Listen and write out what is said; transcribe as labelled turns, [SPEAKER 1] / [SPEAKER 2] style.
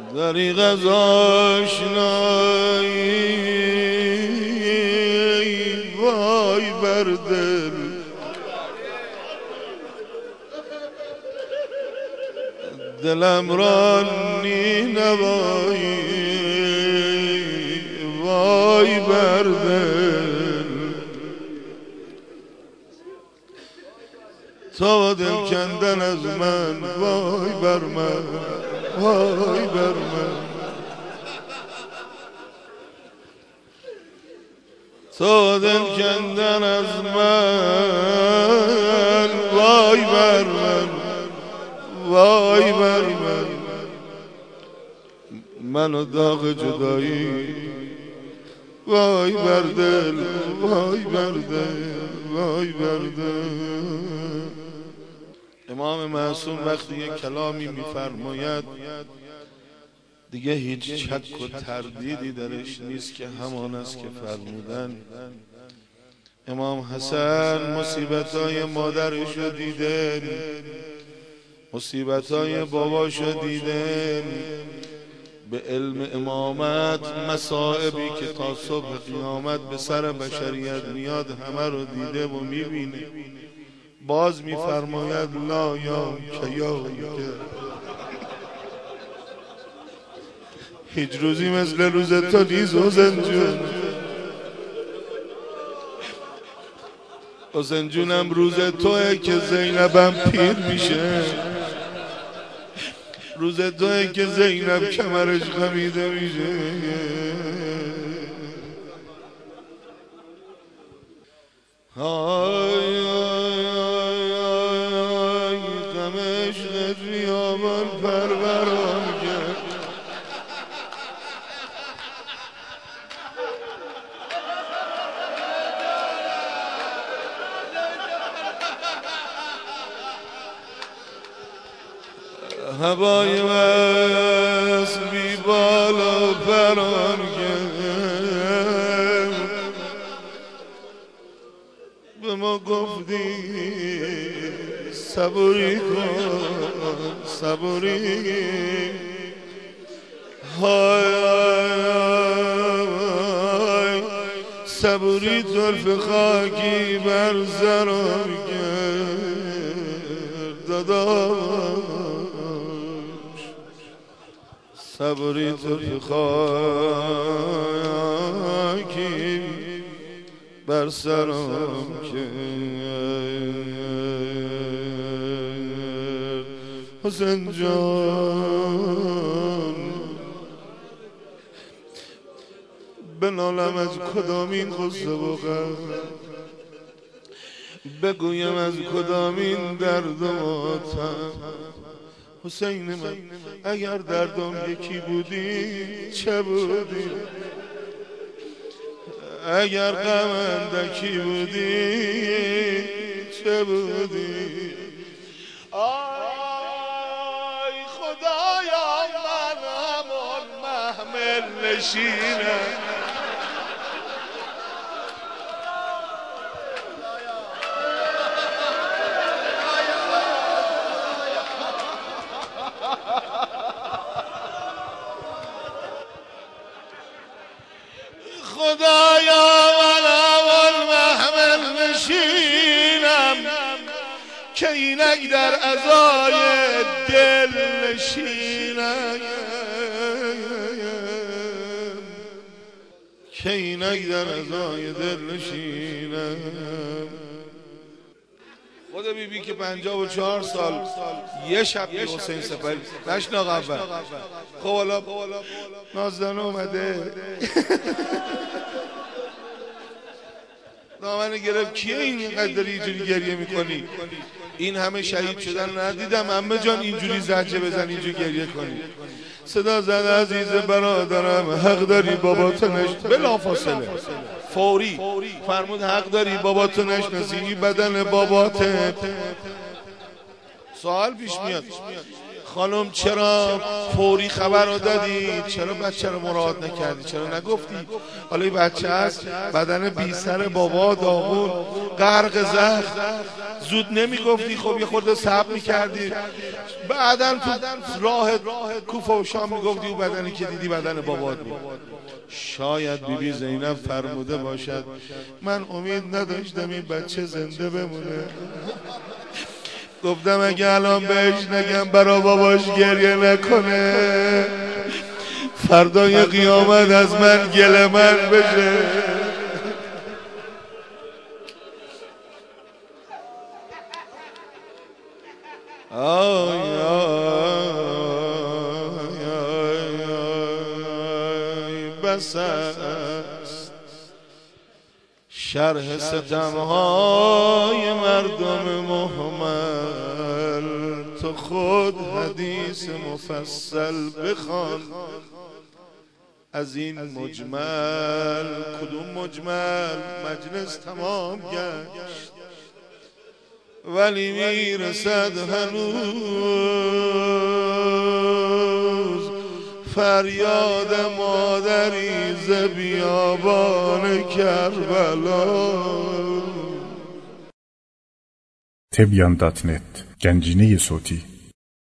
[SPEAKER 1] دریغ از آشنایی وای بر دل، دلم را نینوایی وای بر دل. تا دل کندن از من وای بر من، وای بر من. تا دل کندن از من وای بر من، وای بر من. من و داغ جدایی وای بر دل، وای بر دل، وای بر دل. امام معصوم وقتی یک کلامی میفرماید دیگه هیچ شک و تردیدی درش نیست که همان است که فرمودن. امام حسن مصیبت‌های مادرشو دیدن، مصیبت‌های باباشو دیدن، به علم امامت مصائبی که تا صبح قیامت به سر بشریت میاد همه رو دیده و میبینه. باز میفرماید لا یا که یا هیچ روزی مثل روز تو نیست حسین جون. حسین جونم روز توه که زینبم پیر میشه، روز توه که زینب کمرش خمیده میشه. های غم عشقت بیابان پروران کرد. هوای وصل بی بالا پران کرد. به ما گفتی صبوری کن، صبوری. های صبوری طرف خاکی بر سرم کرد داداش. صبوری طرف خاکی بر سرم کرد. حسین جان بنالم از کدامین غصه و غم، بگویم از کدامین درد و ماتم. حسین من اگر دردم یکی بودی چه بودی؟ اگر غم اندکی بودی چه بودی؟ آی خدایا من همون محمل نشینم. خدایا من اول محمل نشینم که اینک در عزای دل نشینم، که اینک در عزای دل نشینم. خود بیبی که 54 سال یه شب یه حسین سپری نشناق اول. خب حالا نازدن اومده دامن گرفت کیه این قدر اینجوری گریه میکنی؟ این همه شهید شدن ندیدم عمه جان اینجوری زجه بزن اینجوری گریه کنی. صدا زد عزیز برادرم حق داری باباتو بلا فاصله فوری فرمود حق داری باباتو نشناسی، این بدن باباته. سوال پیش میاد خانم چرا فوری خبر رو دادی؟ چرا بچه رو مراعات نکردی؟ چرا نگفتی؟ حالا این بچه هست بدن بی سر بابا داغون غرق زخم، زود نمیگفتی؟ خب یه خورده صبر میکردی، بعدن تو راه کوفه و شام میگفتی و بدنی که دیدی بدن بابات بود. شاید بیبی زینب فرموده باشد من امید نداشتم این بچه زنده بمونه، گفتم اگه الان بهش نگم برا باباش گریه نکنه فردای قیامت از من گله من بشه. آی بس است شرح ستمهای مردم مهمل، تو خود حدیث مفصل بخوان از این مجمل. کدوم مجمل؟ مجلس تمام گشت ولی میرسد هنوز فریاد مادری ز بیابان کربلا.
[SPEAKER 2] Tebyan.net Gencine Soti